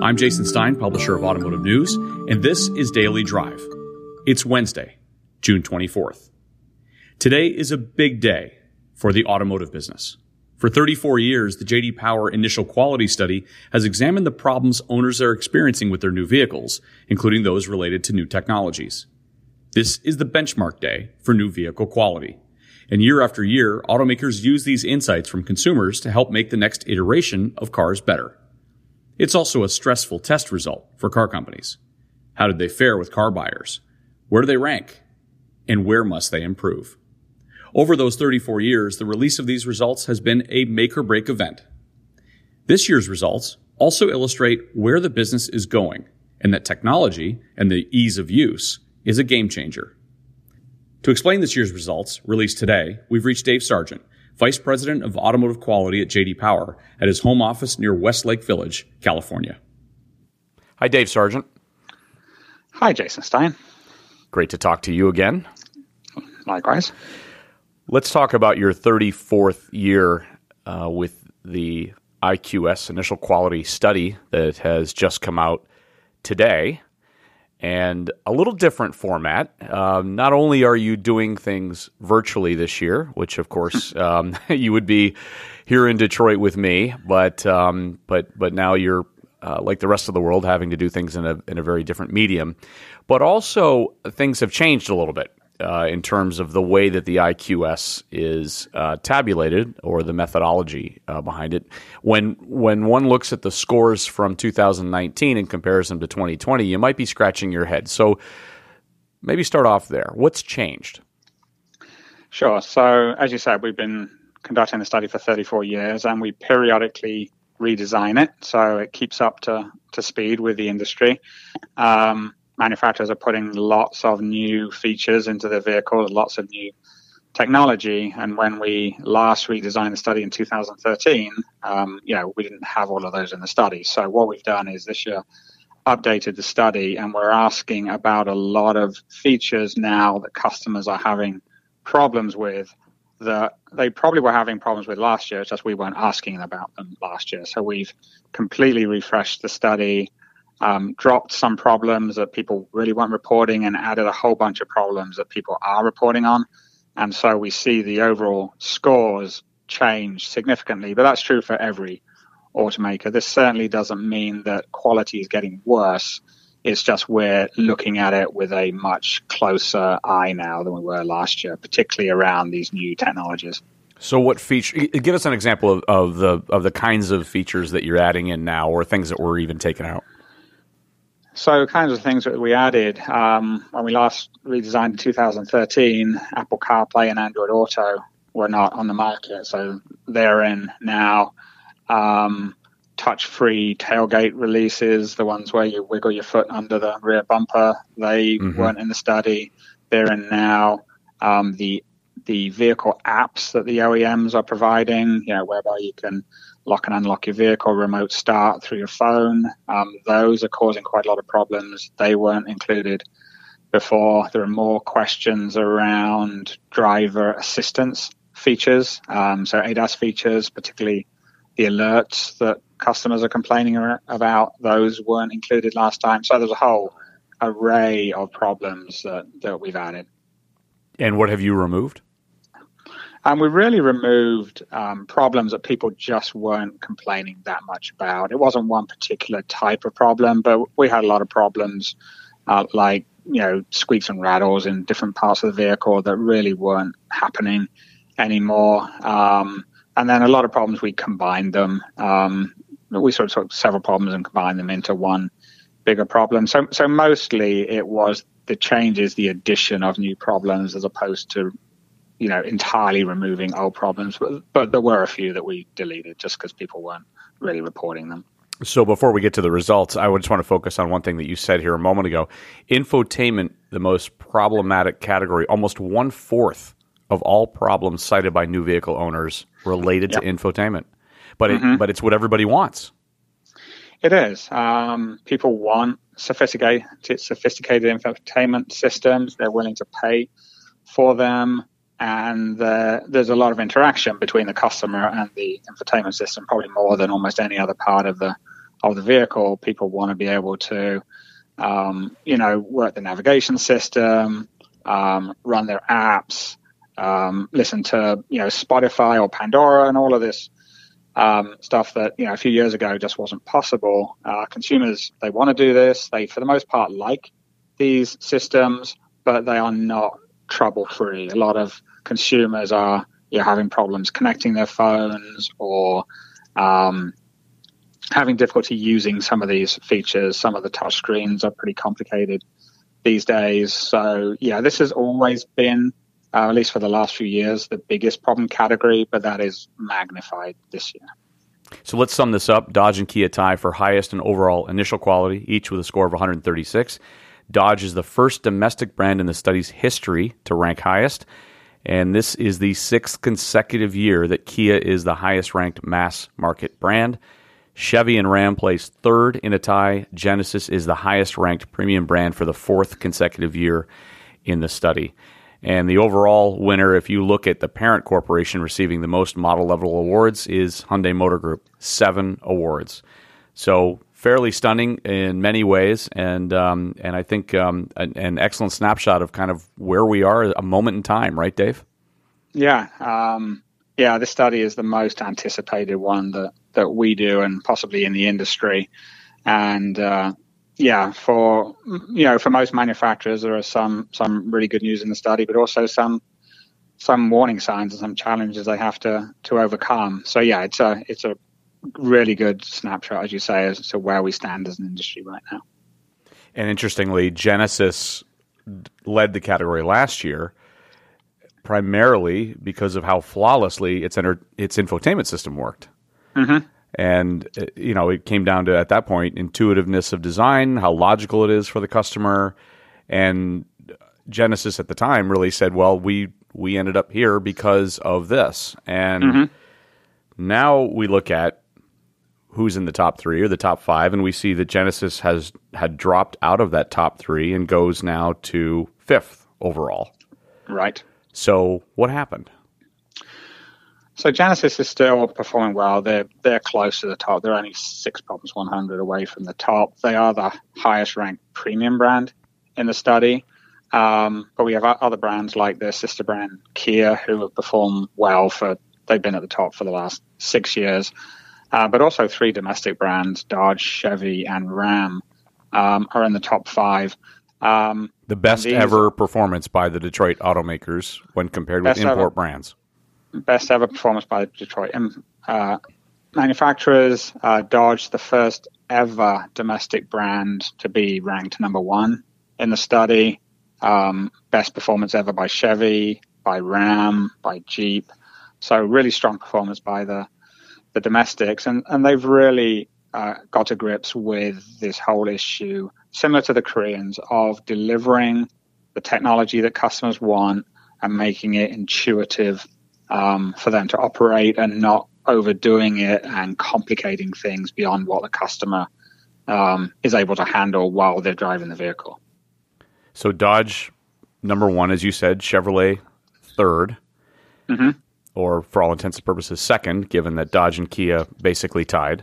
I'm Jason Stein, publisher of Automotive News, and this is Daily Drive. It's Wednesday, June 24th. Today is a big day for the automotive business. For 34 years, the J.D. Power Initial Quality Study has examined the problems owners are experiencing with their new vehicles, including those related to new technologies. This is the benchmark day for new vehicle quality. And year after year, automakers use these insights from consumers to help make the next iteration of cars better. It's also a stressful test result for car companies. How did they fare with car buyers? Where do they rank? And where must they improve? Over those 34 years, the release of these results has been a make-or-break event. This year's results also illustrate where the business is going and that technology and the ease of use is a game changer. To explain this year's results, released today, we've reached Dave Sargent, Vice President of Automotive Quality at J.D. Power, at his home office near Westlake Village, California. Hi, Dave Sargent. Hi, Jason Stein. Great to talk to you again. Likewise. Let's talk about your 34th year with the IQS Initial Quality Study that has just come out today. And a little different format. Not only are you doing things virtually this year, which of course you would be here in Detroit with me, but now you're like the rest of the world, having to do things in a very different medium. But also things have changed a little bit in terms of the way that the IQS is tabulated, or the methodology behind it. When one looks at the scores from 2019 and compares them to 2020, you might be scratching your head. So maybe start off there. What's changed? Sure. So as you said, we've been conducting the study for 34 years, and we periodically redesign it so it keeps up to speed with the industry. Manufacturers are putting lots of new features into the vehicle, lots of new technology. And when we last redesigned the study in 2013, we didn't have all of those in the study. So what we've done is this year updated the study, and we're asking about a lot of features now that customers are having problems with that they probably were having problems with last year. It's just we weren't asking about them last year. So we've completely refreshed the study, dropped some problems that people really weren't reporting, and added a whole bunch of problems that people are reporting on. And so we see the overall scores change significantly, but that's true for every automaker. This certainly doesn't mean that quality is getting worse. It's just we're looking at it with a much closer eye now than we were last year, particularly around these new technologies. So what feature? Give us an example of the kinds of features that you're adding in now, or things that were even taken out. So kinds of things that we added when we last redesigned in 2013, Apple CarPlay and Android Auto were not on the market. So they're in now. Touch-free tailgate releases, the ones where you wiggle your foot under the rear bumper, they weren't in the study. They're in now. The vehicle apps that the OEMs are providing, whereby you can lock and unlock your vehicle, remote start through your phone. Those are causing quite a lot of problems. They weren't included before. There are more questions around driver assistance features. So ADAS features, particularly the alerts that customers are complaining about, those weren't included last time. So there's a whole array of problems that we've added. And what have you removed? And we really removed problems that people just weren't complaining that much about. It wasn't one particular type of problem, but we had a lot of problems like squeaks and rattles in different parts of the vehicle that really weren't happening anymore. And then a lot of problems, we combined them. We sort of took several problems and combined them into one bigger problem. So mostly it was the changes, the addition of new problems, as opposed to entirely removing old problems, but there were a few that we deleted just because people weren't really reporting them. So before we get to the results, I just want to focus on one thing that you said here a moment ago. Infotainment, the most problematic category, almost 1/4 of all problems cited by new vehicle owners related to infotainment. But it's what everybody wants. It is. People want sophisticated infotainment systems. They're willing to pay for them. And there's a lot of interaction between the customer and the infotainment system, probably more than almost any other part of the of the vehicle. People want to be able to, work the navigation system, run their apps, listen to, Spotify or Pandora and all of this stuff that, a few years ago just wasn't possible. Consumers, they want to do this. They, for the most part, like these systems, but they are not trouble-free. A lot of consumers are having problems connecting their phones or having difficulty using some of these features. Some of the touch screens are pretty complicated these days. So, this has always been, at least for the last few years, the biggest problem category, but that is magnified this year. So let's sum this up. Dodge and Kia tie for highest and overall initial quality, each with a score of 136. Dodge is the first domestic brand in the study's history to rank highest, and this is the 6th consecutive year that Kia is the highest-ranked mass-market brand. Chevy and Ram placed third in a tie. Genesis is the highest-ranked premium brand for the 4th consecutive year in the study. And the overall winner, if you look at the parent corporation receiving the most model-level awards, is Hyundai Motor Group, 7 awards. So fairly stunning in many ways, and I think an excellent snapshot of kind of where we are, a moment in time, right, Dave? Yeah, this study is the most anticipated one that we do, and possibly in the industry. And for most manufacturers, there are some really good news in the study, but also some warning signs and some challenges they have to overcome. So it's a really good snapshot, as you say, as to where we stand as an industry right now. And interestingly, Genesis led the category last year, primarily because of how flawlessly its infotainment system worked. Mm-hmm. And, it came down to, at that point, intuitiveness of design, how logical it is for the customer. And Genesis at the time really said, well, we ended up here because of this. And now we look at who's in the top 3 or the top 5, and we see that Genesis had dropped out of that top 3 and goes now to 5th overall. Right. So what happened? So Genesis is still performing well. They're close to the top. They're only 6 problems 100 away from the top. They are the highest ranked premium brand in the study. But we have other brands like their sister brand Kia, who have performed well. They've been at the top for the last 6 years. But also 3 domestic brands, Dodge, Chevy, and Ram, are in the top 5. The best ever performance by the Detroit automakers when compared with import brands. Best ever performance by the Detroit manufacturers. Dodge, the first ever domestic brand to be ranked number 1 in the study. Best performance ever by Chevy, by Ram, by Jeep. So really strong performance by the domestics. And they've really got to grips with this whole issue, similar to the Koreans, of delivering the technology that customers want and making it intuitive for them to operate and not overdoing it and complicating things beyond what the customer is able to handle while they're driving the vehicle. So Dodge, number 1, as you said, Chevrolet, 3rd, or for all intents and purposes, 2nd, given that Dodge and Kia basically tied.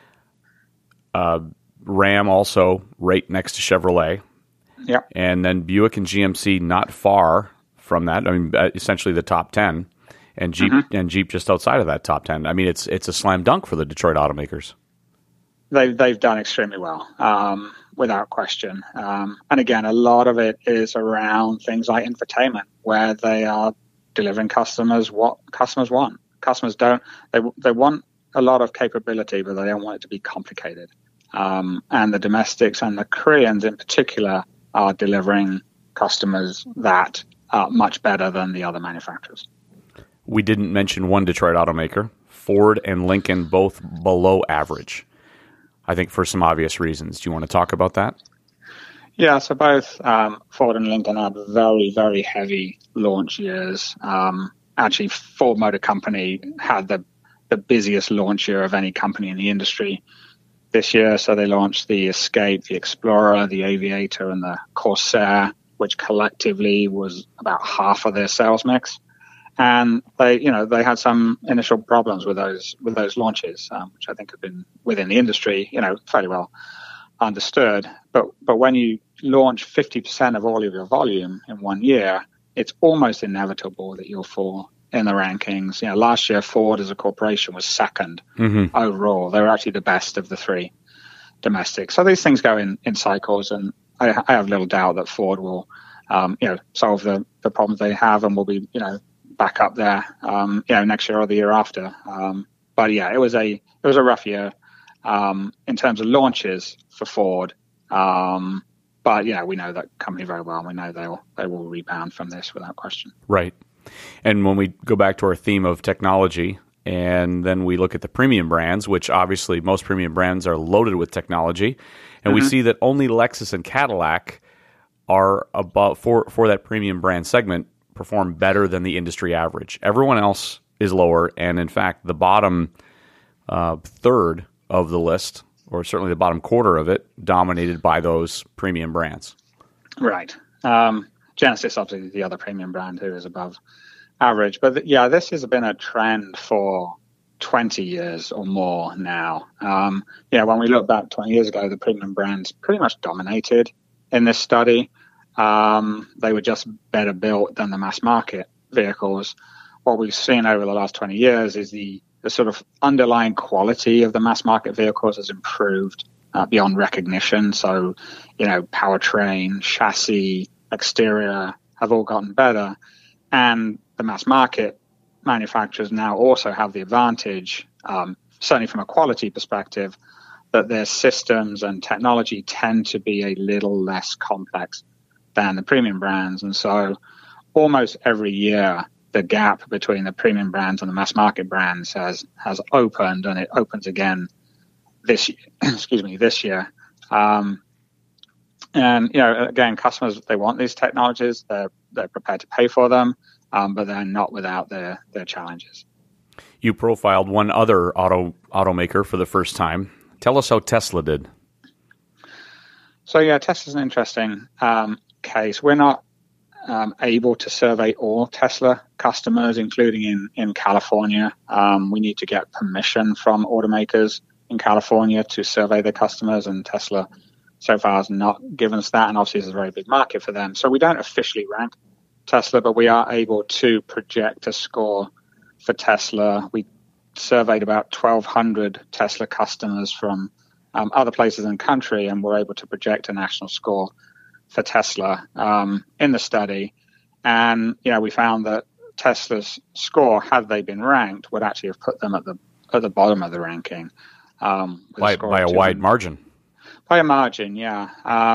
Ram also right next to Chevrolet. Yeah. And then Buick and GMC not far from that. I mean, essentially the top 10. And Jeep just outside of that top 10. I mean, it's a slam dunk for the Detroit automakers. They've done extremely well, without question. And again, a lot of it is around things like infotainment, where they are delivering customers what customers want. Customers don't. They want a lot of capability, but they don't want it to be complicated. And the domestics and the Koreans in particular are delivering customers that much better than the other manufacturers. We didn't mention one Detroit automaker, Ford and Lincoln, both below average, I think for some obvious reasons. Do you want to talk about that? Yeah, so both Ford and Lincoln had very, very heavy launch years. Actually, Ford Motor Company had the busiest launch year of any company in the industry this year. So they launched the Escape, the Explorer, the Aviator, and the Corsair, which collectively was about half of their sales mix. And they had some initial problems with those launches, which I think have been within the industry, fairly well understood. But when you launch 50% of all of your volume in 1 year, it's almost inevitable that you'll fall in the rankings. Last year Ford as a corporation was second overall. They were actually the best of the three domestic. So these things go in cycles, and I have little doubt that Ford will solve the problems they have and will be back up there next year or the year after. But yeah, it was a rough year in terms of launches for Ford. But yeah, we know that company very well, and we know they will rebound from this without question. Right. And when we go back to our theme of technology, and then we look at the premium brands, which obviously most premium brands are loaded with technology, and we see that only Lexus and Cadillac are about for that premium brand segment perform better than the industry average. Everyone else is lower, and in fact, the bottom third of the list, or certainly the bottom quarter of it, dominated by those premium brands. Right. Genesis, obviously, the other premium brand who is above average. But this has been a trend for 20 years or more now. When we look back 20 years ago, the premium brands pretty much dominated in this study. They were just better built than the mass market vehicles. What we've seen over the last 20 years is the sort of underlying quality of the mass market vehicles has improved beyond recognition. So, powertrain, chassis, exterior have all gotten better. And the mass market manufacturers now also have the advantage, certainly from a quality perspective, that their systems and technology tend to be a little less complex than the premium brands. And so almost every year, the gap between the premium brands and the mass market brands has opened, and it opens again this year. And again, customers, they want these technologies, they're prepared to pay for them, but they're not without their challenges. You profiled one other automaker for the first time. Tell us how Tesla did. So Tesla's an interesting case. We're not able to survey all Tesla customers, including in California. We need to get permission from automakers in California to survey their customers, and Tesla so far has not given us that, and obviously it's a very big market for them. So we don't officially rank Tesla, but we are able to project a score for Tesla. We surveyed about 1,200 Tesla customers from other places in the country, and we're able to project a national score for Tesla in the study. And we found that Tesla's score, had they been ranked, would actually have put them at the bottom of the ranking by a wide margin. By a margin, yeah.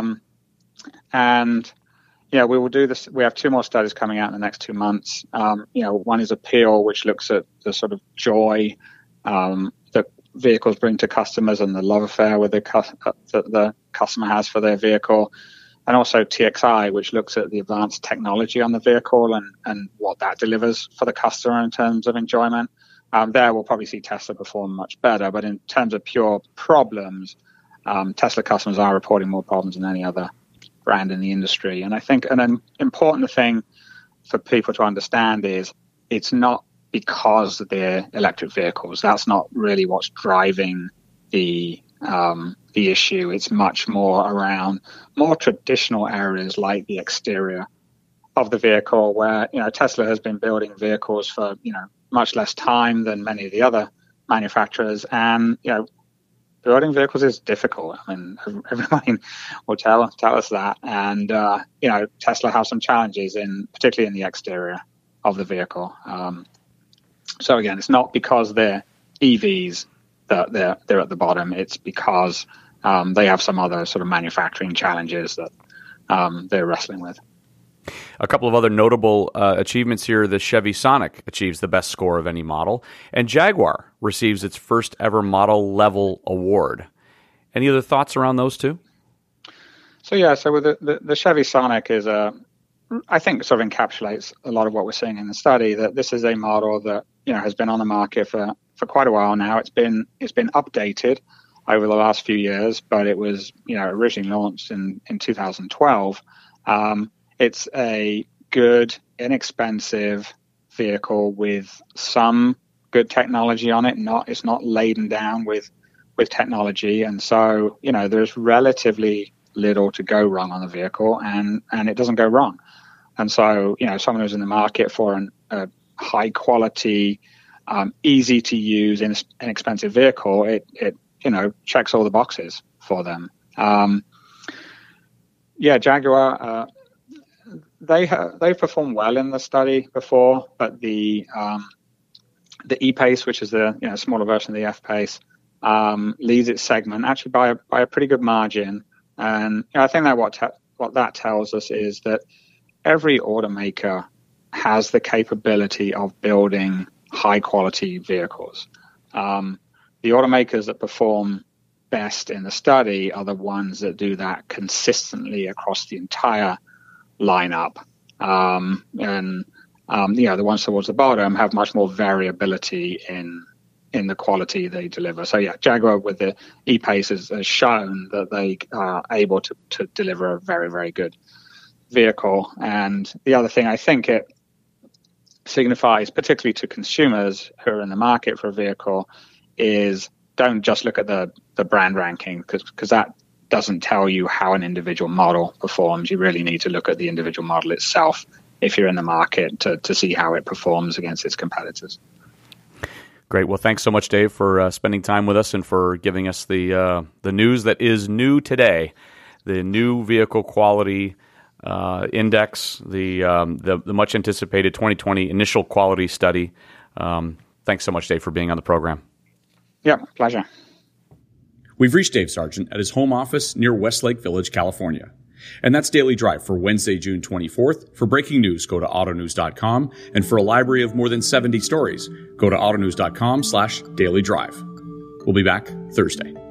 And we will do this. We have 2 more studies coming out in the next 2 months. One is Appeal, which looks at the sort of joy that vehicles bring to customers and the love affair with that the customer has for their vehicle. And also TXI, which looks at the advanced technology on the vehicle and what that delivers for the customer in terms of enjoyment. There we'll probably see Tesla perform much better. But in terms of pure problems, Tesla customers are reporting more problems than any other brand in the industry. And I think an important thing for people to understand is it's not because they're electric vehicles. That's not really what's driving the issue. It's much more around more traditional areas like the exterior of the vehicle, where Tesla has been building vehicles for much less time than many of the other manufacturers, and building vehicles is difficult. I mean, everybody will tell us that. And, Tesla has some challenges, particularly in the exterior of the vehicle. So again, it's not because they're EVs that they're at the bottom. It's because they have some other sort of manufacturing challenges that they're wrestling with. A couple of other notable achievements here. The Chevy Sonic achieves the best score of any model, and Jaguar receives its first ever model level award. Any other thoughts around those two? So with the Chevy Sonic is I think sort of encapsulates a lot of what we're seeing in the study, that this is a model that has been on the market for quite a while now. It's been updated over the last few years, but it was originally launched in 2012. It's a good, inexpensive, vehicle with some good technology on it. It's not laden down with technology, and so there's relatively little to go wrong on the vehicle, and it doesn't go wrong. And so someone who's in the market for a high quality, easy to use, inexpensive vehicle, it checks all the boxes for them. Jaguar, they've performed well in the study before, but the E-Pace, which is the smaller version of the F-Pace, leads its segment actually by a pretty good margin. And I think that what that tells us is that every automaker has the capability of building high quality vehicles. The automakers that perform best in the study are the ones that do that consistently across the entire lineup. The ones towards the bottom have much more variability in the quality they deliver. So Jaguar with the E-Pace has shown that they are able to deliver a very, very good vehicle. And the other thing I think it signifies, particularly to consumers who are in the market for a vehicle, is don't just look at the brand ranking, because that doesn't tell you how an individual model performs. You really need to look at the individual model itself if you're in the market to see how it performs against its competitors. Great. Well, thanks so much, Dave, for spending time with us and for giving us the news that is new today, the new vehicle quality index, the much anticipated 2020 initial quality study. Thanks so much, Dave, for being on the program. Yeah, pleasure. We've reached Dave Sargent at his home office near Westlake Village, California. And that's Daily Drive for Wednesday, June 24th. For breaking news, go to autonews.com. And for a library of more than 70 stories, go to autonews.com/dailydrive. We'll be back Thursday.